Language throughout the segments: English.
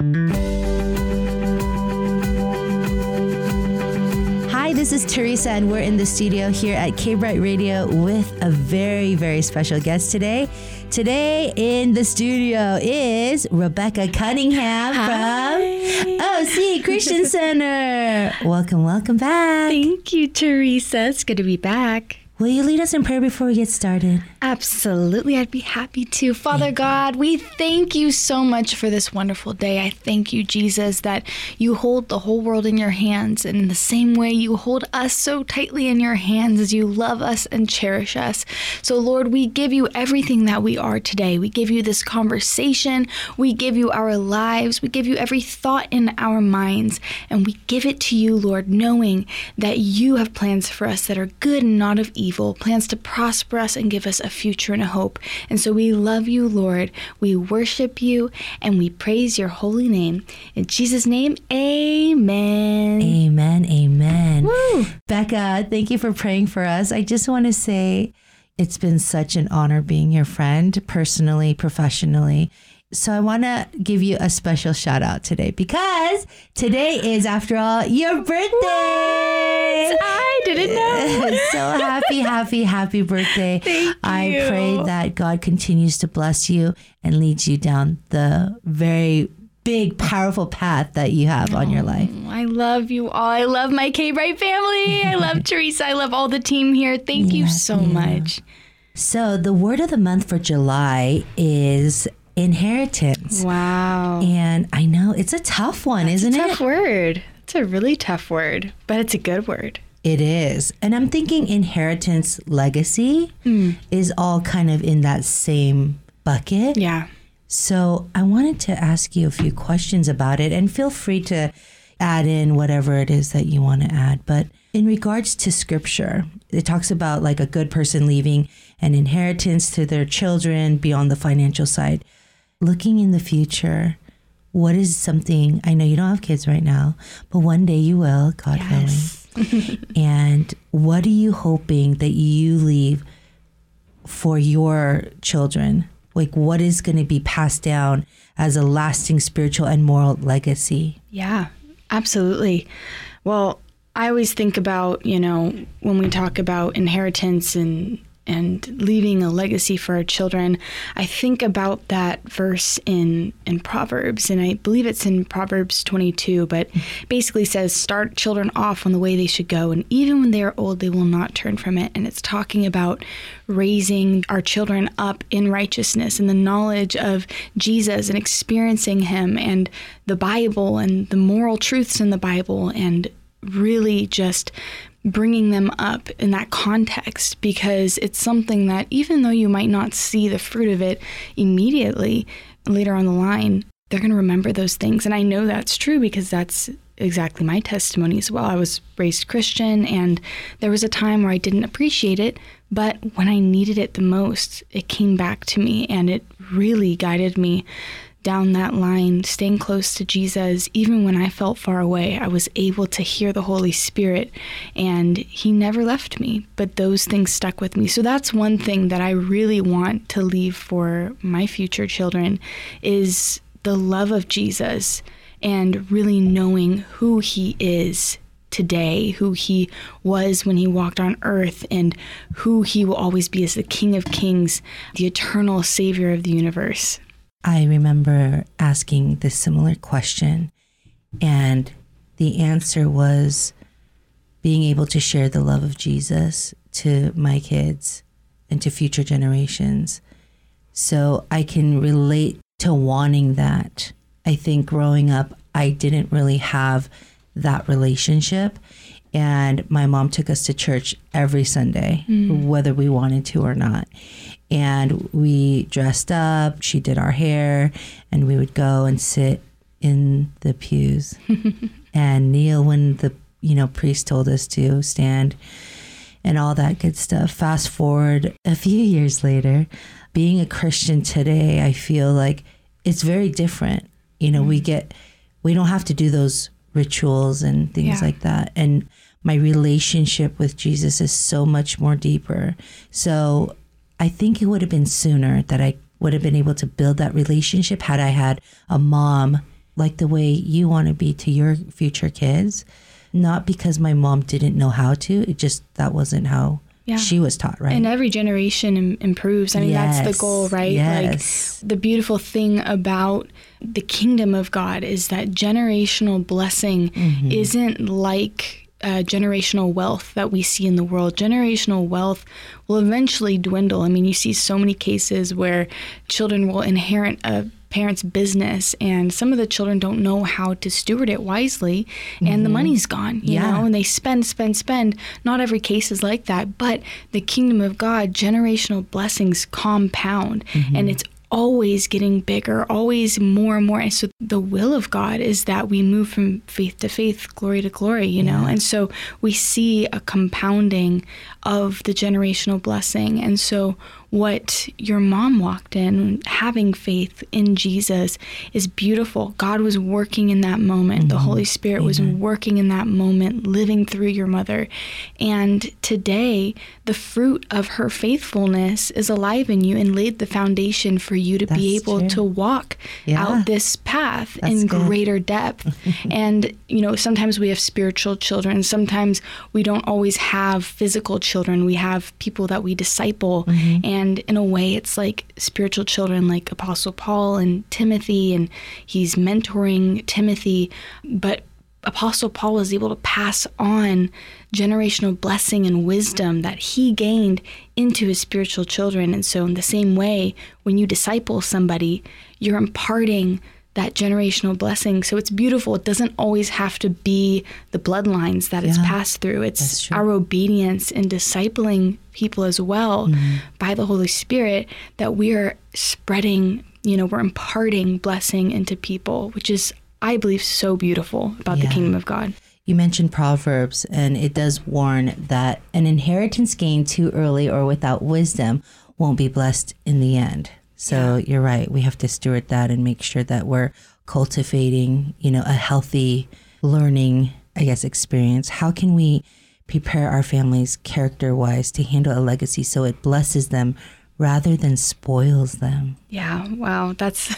Hi, this is Teresa, and we're in the studio here at K-Bright Radio with a very, very special guest today. Today in the studio is Rebecca Cunningham from OC Christian Center. Welcome back. Thank you, Teresa. It's good to be back. Will you lead us in prayer before we get started? Absolutely. I'd be happy to. Father God, we thank you so much for this wonderful day. I thank you, Jesus, that you hold the whole world in your hands. And in the same way, you hold us so tightly in your hands as you love us and cherish us. So, Lord, we give you everything that we are today. We give you this conversation. We give you our lives. We give you every thought in our minds. And we give it to you, Lord, knowing that you have plans for us that are good and not of evil, plans to prosper us and give us a future and a hope. And so we love you, Lord. We worship you and we praise your holy name. In Jesus' name, amen. Amen. Woo! Becca, thank you for praying for us. I just want to say it's been such an honor being your friend, personally, professionally. So I want to give you a special shout out today because today is, after all, your birthday. I didn't know. So happy birthday. Thank you. I pray that God continues to bless you and leads you down the very big, powerful path that you have on your life. I love you all. I love my K-Bright family. I love Teresa. I love all the team here. Thank you so much. So the word of the month for July is inheritance. Wow. And I know it's a tough one, isn't it? It's a tough word. It's a really tough word, but it's a good word. It is. And I'm thinking inheritance legacy is all kind of in that same bucket. Yeah. So I wanted to ask you a few questions about it, and feel free to add in whatever it is that you want to add. But in regards to scripture, it talks about like a good person leaving an inheritance to their children beyond the financial side. Looking in the future, what is something, I know you don't have kids right now, but one day you will, God willing. And what are you hoping that you leave for your children? Like, what is going to be passed down as a lasting spiritual and moral legacy? Yeah, absolutely. Well, I always think about, when we talk about inheritance and leaving a legacy for our children, I think about that verse in Proverbs, and I believe it's in Proverbs 22, but basically says, start children off on the way they should go, and even when they are old, they will not turn from it. And it's talking about raising our children up in righteousness and the knowledge of Jesus and experiencing him and the Bible and the moral truths in the Bible, and really just bringing them up in that context, because it's something that even though you might not see the fruit of it immediately, later on the line, they're going to remember those things. And I know that's true because that's exactly my testimony as well. I was raised Christian, and there was a time where I didn't appreciate it, but when I needed it the most, it came back to me, and it really guided me down that line, staying close to Jesus. Even when I felt far away, I was able to hear the Holy Spirit, and he never left me, but those things stuck with me. So that's one thing that I really want to leave for my future children, is the love of Jesus and really knowing who he is today, who he was when he walked on earth, and who he will always be as the King of Kings, the eternal Savior of the universe. I remember asking this similar question, and the answer was being able to share the love of Jesus to my kids and to future generations. So I can relate to wanting that. I think growing up, I didn't really have that relationship. And my mom took us to church every Sunday, whether we wanted to or not. And we dressed up, she did our hair, and we would go and sit in the pews and kneel when the priest told us to stand and all that good stuff. Fast forward a few years later, being a Christian today, I feel like it's very different. We don't have to do those rituals and things like that. And my relationship with Jesus is so much more deeper. So I think it would have been sooner that I would have been able to build that relationship had I had a mom like the way you want to be to your future kids, not because my mom didn't know how to. It just, that wasn't how she was taught, right? And every generation improves. I mean, that's the goal, right? Yes. Like, the beautiful thing about the kingdom of God is that generational blessing isn't like generational wealth that we see in the world. Generational wealth will eventually dwindle. I mean, you see so many cases where children will inherit a parents' business, and some of the children don't know how to steward it wisely, and the money's gone, you know, and they spend. Not every case is like that, but the kingdom of God, generational blessings compound, and it's always getting bigger, always more and more. And so the will of God is that we move from faith to faith, glory to glory, you know? And so we see a compounding of the generational blessing. And so what your mom walked in, having faith in Jesus, is beautiful. God was working in that moment. The Holy Spirit was working in that moment, living through your mother. And today, the fruit of her faithfulness is alive in you and laid the foundation for you to be able to walk out this path in greater depth. And, you know, sometimes we have spiritual children. Sometimes we don't always have physical children. We have people that we disciple. And in a way, it's like spiritual children, like Apostle Paul and Timothy, and he's mentoring Timothy. But Apostle Paul was able to pass on generational blessing and wisdom that he gained into his spiritual children. And so in the same way, when you disciple somebody, you're imparting that generational blessing. So it's beautiful. It doesn't always have to be the bloodlines that it's passed through. It's our obedience in discipling people as well by the Holy Spirit that we are spreading, you know, we're imparting blessing into people, which is, I believe, so beautiful about the kingdom of God. You mentioned Proverbs, and it does warn that an inheritance gained too early or without wisdom won't be blessed in the end. So you're right. We have to steward that and make sure that we're cultivating, you know, a healthy learning, I guess, experience. How can we prepare our families character-wise to handle a legacy so it blesses them rather than spoils them? Yeah. Wow. That's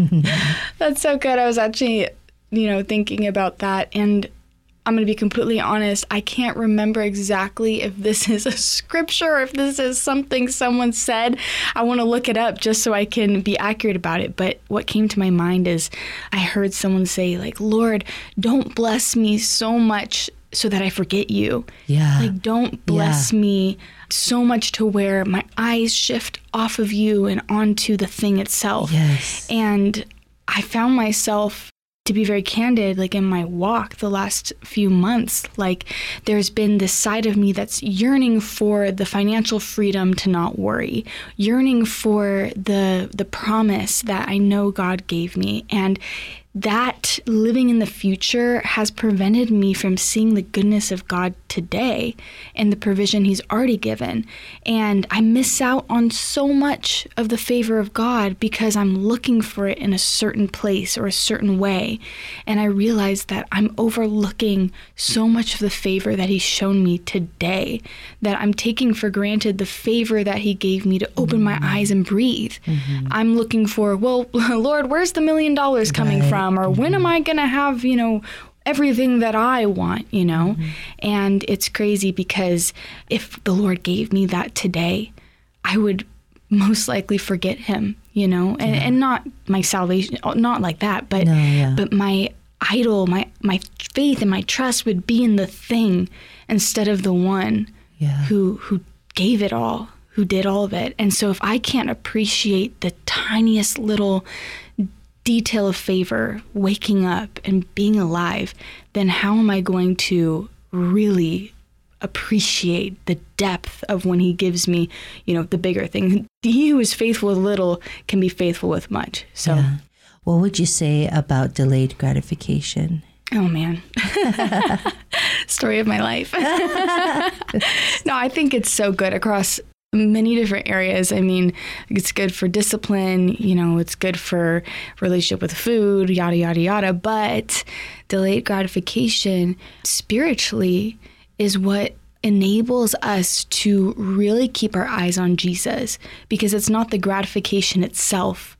that's so good. I was actually, you know, thinking about that, and I'm going to be completely honest. I can't remember exactly if this is a scripture or if this is something someone said. I want to look it up just so I can be accurate about it. But what came to my mind is I heard someone say, like, Lord, don't bless me so much so that I forget you. Yeah. Like, don't bless me so much to where my eyes shift off of you and onto the thing itself. Yes. And I found myself, to be very candid, like in my walk the last few months, like there's been this side of me that's yearning for the financial freedom to not worry, yearning for the promise that I know God gave me. And that living in the future has prevented me from seeing the goodness of God today and the provision he's already given. And I miss out on so much of the favor of God because I'm looking for it in a certain place or a certain way. And I realize that I'm overlooking so much of the favor that he's shown me today, that I'm taking for granted the favor that he gave me to open my eyes and breathe. I'm looking for, well, Lord, where's the $1 million coming from? Or when am I going to have, you know, everything that I want, you know? And it's crazy because if the Lord gave me that today, I would most likely forget him, you know, and not my salvation, not like that, but but my idol, my faith and my trust would be in the thing instead of the one who gave it all, who did all of it. And so if I can't appreciate the tiniest little detail of favor, waking up and being alive, then how am I going to really appreciate the depth of when he gives me, you know, the bigger thing? He who is faithful with little can be faithful with much. So what would you say about delayed gratification? Oh man. Story of my life. No, I think it's so good across many different areas. I mean, it's good for discipline, you know, it's good for relationship with food, yada, yada, yada. But delayed gratification spiritually is what enables us to really keep our eyes on Jesus, because it's not the gratification itself.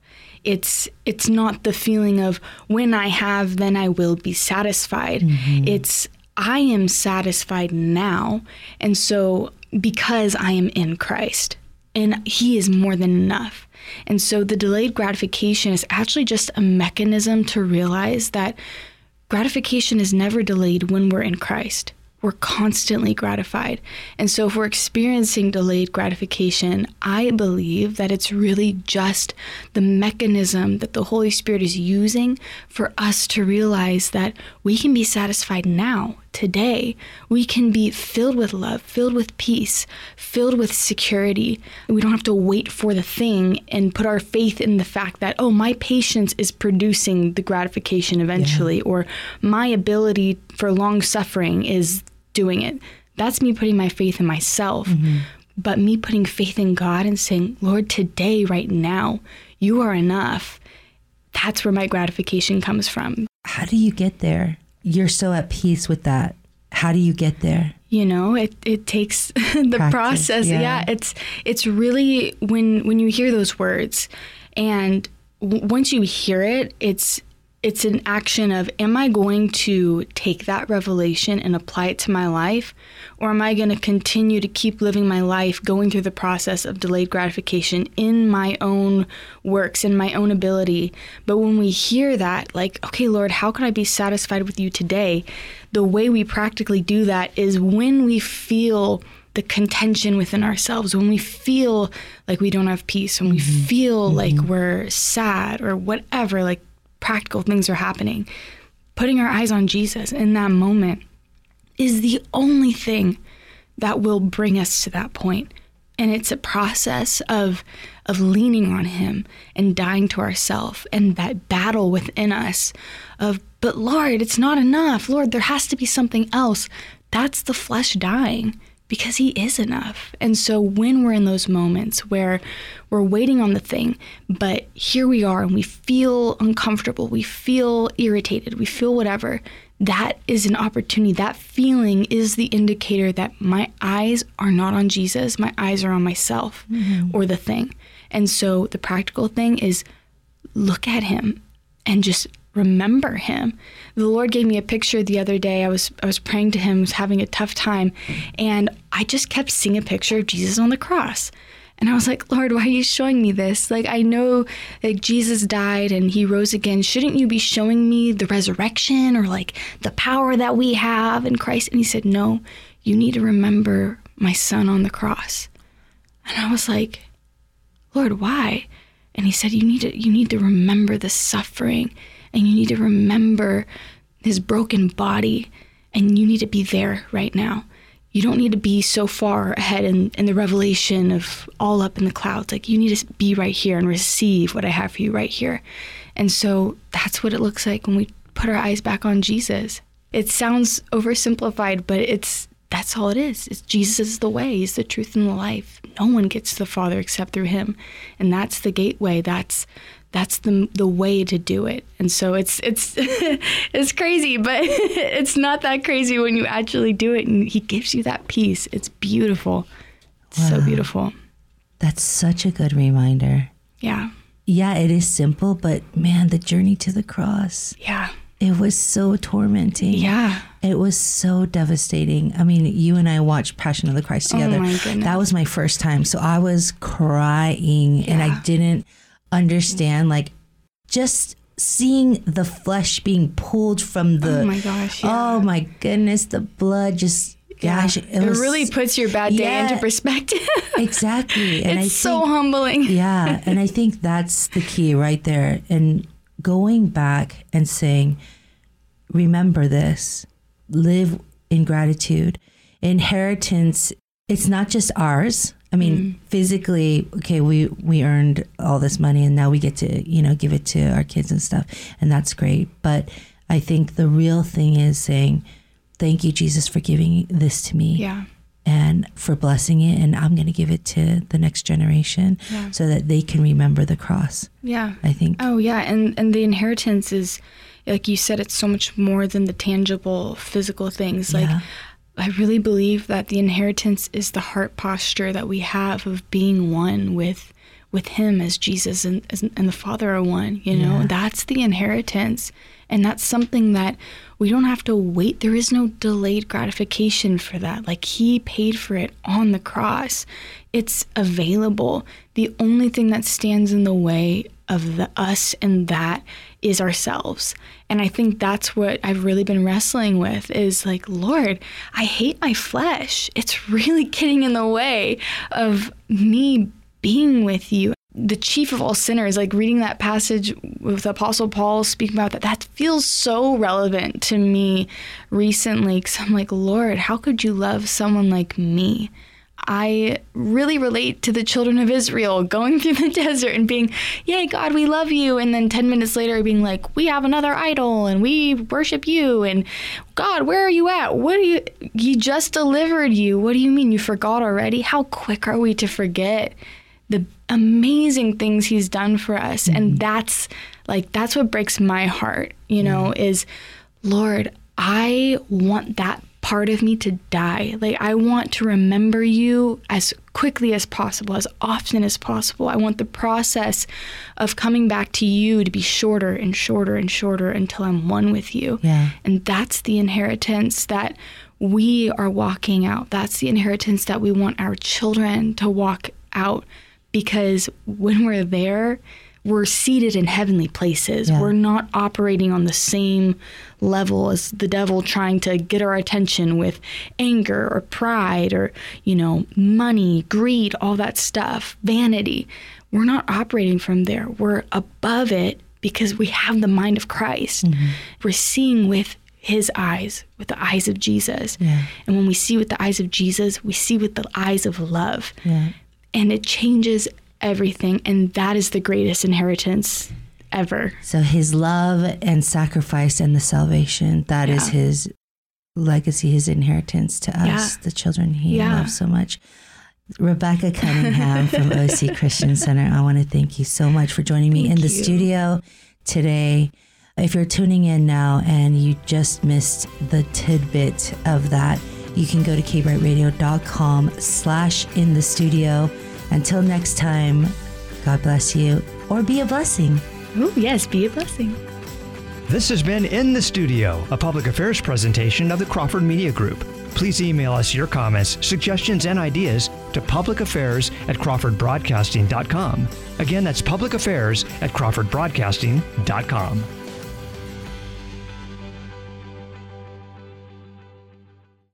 It's not the feeling of when I have, then I will be satisfied. It's I am satisfied now. And so because I am in Christ and he is more than enough. And so the delayed gratification is actually just a mechanism to realize that gratification is never delayed when we're in Christ. We're constantly gratified. And so if we're experiencing delayed gratification, I believe that it's really just the mechanism that the Holy Spirit is using for us to realize that we can be satisfied now, today. We can be filled with love, filled with peace, filled with security. We don't have to wait for the thing and put our faith in the fact that, oh, my patience is producing the gratification eventually, or my ability for long suffering is doing it. That's me putting my faith in myself. But me putting faith in God and saying, Lord, today, right now, you are enough. That's where my gratification comes from. How do you get there? You're so at peace with that. How do you get there? You know, it takes the Practice, process. Yeah, it's really when you hear those words, and once you hear it, it's an action of, am I going to take that revelation and apply it to my life? Or am I going to continue to keep living my life going through the process of delayed gratification in my own works, in my own ability? But when we hear that, like, okay, Lord, how can I be satisfied with you today? The way we practically do that is when we feel the contention within ourselves, when we feel like we don't have peace, when we feel like we're sad or whatever, like practical things are happening, putting our eyes on Jesus in that moment is the only thing that will bring us to that point. And it's a process of leaning on him and dying to ourselves, and that battle within us of, but Lord, it's not enough. Lord, there has to be something else. That's the flesh dying, because he is enough. And so when we're in those moments where we're waiting on the thing, but here we are and we feel uncomfortable, we feel irritated, we feel whatever, that is an opportunity. That feeling is the indicator that my eyes are not on Jesus, my eyes are on myself or the thing. And so the practical thing is look at him and just remember him. The Lord gave me a picture the other day. I was praying to him, was having a tough time, and I just kept seeing a picture of Jesus on the cross. And I was like, Lord, why are you showing me this? Like, I know that Jesus died and he rose again. Shouldn't you be showing me the resurrection or like the power that we have in Christ? And he said, no, you need to remember my son on the cross. And I was like, Lord, why? And he said, you need to remember the suffering, and you need to remember his broken body, and you need to be there right now. You don't need to be so far ahead in the revelation of all up in the clouds. Like, you need to be right here and receive what I have for you right here. And so that's what it looks like when we put our eyes back on Jesus. It sounds oversimplified, but that's all it is. It's Jesus is the way. He's the truth and the life. No one gets to the Father except through him. And that's the gateway. That's the way to do it. And so it's it's crazy, but it's not that crazy when you actually do it and he gives you that peace. It's beautiful. It's so beautiful. That's such a good reminder. Yeah. Yeah, it is simple, but man, the journey to the cross. Yeah. It was so tormenting. Yeah. It was so devastating. I mean, you and I watched Passion of the Christ together. Oh my goodness. That was my first time. So I was crying and I didn't understand, like, just seeing the flesh being pulled from the, oh my gosh, yeah. Oh my goodness, the blood just, gosh. It really puts your bad day into perspective. Exactly. And it's so humbling. Yeah. And I think that's the key right there. And going back and saying, remember this, live in gratitude. Inheritance, it's not just ours. I mean, physically, okay, we earned all this money and now we get to, give it to our kids and stuff. And that's great. But I think the real thing is saying, thank you, Jesus, for giving this to me. Yeah. And for blessing it. And I'm going to give it to the next generation so that they can remember the cross. Yeah. I think. Oh, yeah. And the inheritance is, like you said, it's so much more than the tangible physical things. Like, I really believe that the inheritance is the heart posture that we have of being one with with him as Jesus and the Father are one, you know? That's the inheritance. And that's something that we don't have to wait. There is no delayed gratification for that. Like, he paid for it on the cross. It's available. The only thing that stands in the way of us and that is ourselves. And I think that's what I've really been wrestling with is like, Lord, I hate my flesh. It's really getting in the way of me being with you. The chief of all sinners, like reading that passage with Apostle Paul speaking about that feels so relevant to me recently, because I'm like, Lord, how could you love someone like me? I really relate to the children of Israel going through the desert and being, yay, God, we love you. And then 10 minutes later being like, we have another idol and we worship you. And God, where are you at? He just delivered you. What do you mean? You forgot already? How quick are we to forget the amazing things he's done for us? And that's what breaks my heart, you know, is, Lord, I want that part of me to die. Like, I want to remember you as quickly as possible, as often as possible. I want the process of coming back to you to be shorter and shorter and shorter until I'm one with you. Yeah. And that's the inheritance that we are walking out. That's the inheritance that we want our children to walk out, because when we're there, we're seated in heavenly places. Yeah. We're not operating on the same level as the devil trying to get our attention with anger or pride or, you know, money, greed, all that stuff, vanity. We're not operating from there. We're above it because we have the mind of Christ. Mm-hmm. We're seeing with his eyes, with the eyes of Jesus. Yeah. And when we see with the eyes of Jesus, we see with the eyes of love. Yeah. And it changes everything, and that is the greatest inheritance ever. So his love and sacrifice and the salvation, that is his legacy, his inheritance to us, the children he loves so much. Rebecca Cunningham from OC Christian Center, I want to thank you so much for joining me in the studio today. If you're tuning in now and you just missed the tidbit of that, you can go to kbrightradio.com/in-the-studio. Until next time, God bless you, or be a blessing. Oh, yes, be a blessing. This has been In the Studio, a public affairs presentation of the Crawford Media Group. Please email us your comments, suggestions, and ideas to publicaffairs@crawfordbroadcasting.com. Again, that's publicaffairs@crawfordbroadcasting.com.